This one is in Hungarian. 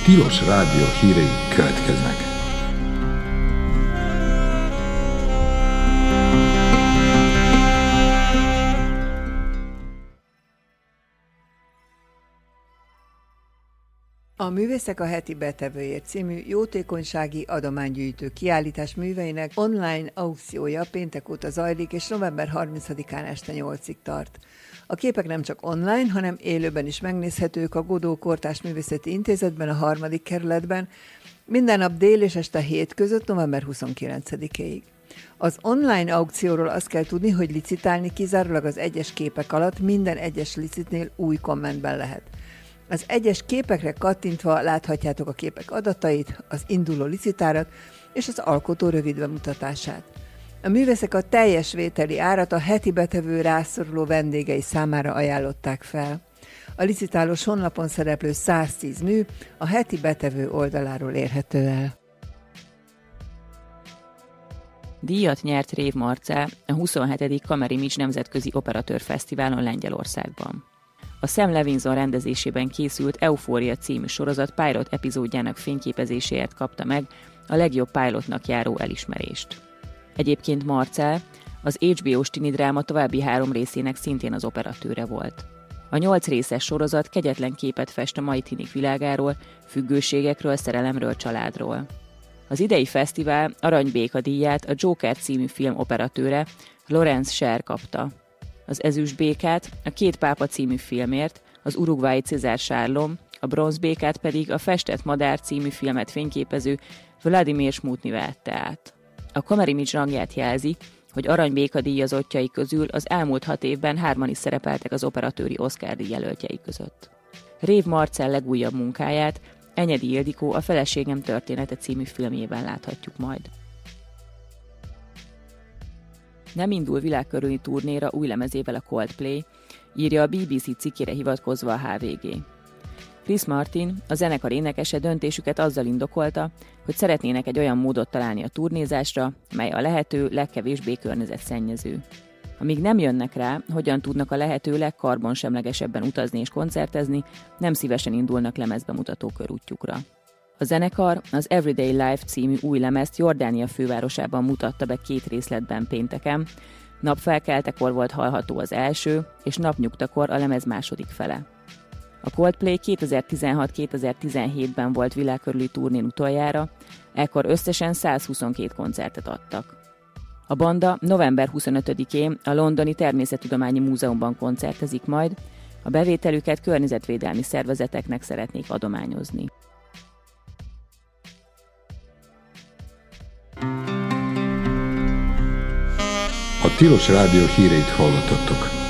Tilos Rádió hírei következnek. A Művészek a heti betevőért című jótékonysági adománygyűjtő kiállítás műveinek online aukciója péntek óta zajlik, és november 30-án este 8-ig tart. A képek nem csak online, hanem élőben is megnézhetők a Godó Kortárs Művészeti Intézetben, a 3. kerületben, minden nap dél és este 7 között november 29-ig. Az online aukcióról azt kell tudni, hogy licitálni kizárólag az egyes képek alatt minden egyes licitnél új kommentben lehet. Az egyes képekre kattintva láthatjátok a képek adatait, az induló licitárat és az alkotó rövid bemutatását. A művészek a teljes vételi árat a heti betevő rászoruló vendégei számára ajánlották fel. A licitálós honlapon szereplő 110 mű a heti betevő oldaláról érhető el. Díjat nyert Rév Marcell a 27. Kamerimics Nemzetközi Operatőr Fesztiválon Lengyelországban. A Sam Levinson rendezésében készült Eufória című sorozat pilot epizódjának fényképezéséért kapta meg a legjobb pilotnak járó elismerést. Egyébként Marcell az HBO-s tini dráma további 3 részének szintén az operatőre volt. A 8 részes sorozat kegyetlen képet fest a mai tinik világáról, függőségekről, szerelemről, családról. Az idei fesztivál Arany-béka díját a Joker című film operatőre Lawrence Sher kapta. Az ezüstbékát a Két pápa című filmért az uruguayi César Sárlom, a bronzbékát pedig a Festett madár című filmet fényképező Vladimir Smutny vette át. A Kamerimics rangját jelzi, hogy Arany-béka díjazottjai közül az elmúlt 6 évben 3-an is szerepeltek az operatőri Oscar-díj jelöltjei között. Rév Marcell legújabb munkáját Enyedi Ildikó a Feleségem története című filmjében láthatjuk majd. Nem indul világkörüli turnéra új lemezével a Coldplay, írja a BBC cikkére hivatkozva a HVG. Chris Martin, a zenekar énekese döntésüket azzal indokolta, hogy szeretnének egy olyan módot találni a turnézásra, mely a lehető legkevésbé környezetszennyező. Amíg nem jönnek rá, hogyan tudnak a lehető legkarbonsemlegesebben utazni és koncertezni, nem szívesen indulnak lemezbemutató körútjukra. A zenekar az Everyday Life című új lemezt Jordánia fővárosában mutatta be 2 részletben pénteken, napfelkeltekor volt hallható az első, és napnyugtakor a lemez második fele. A Coldplay 2016-2017-ben volt világkörüli turnén utoljára, ekkor összesen 122 koncertet adtak. A banda november 25-én a Londoni Természettudományi Múzeumban koncertezik majd, a bevételüket környezetvédelmi szervezeteknek szeretnék adományozni. A Tilos Rádió híreit hallottatok.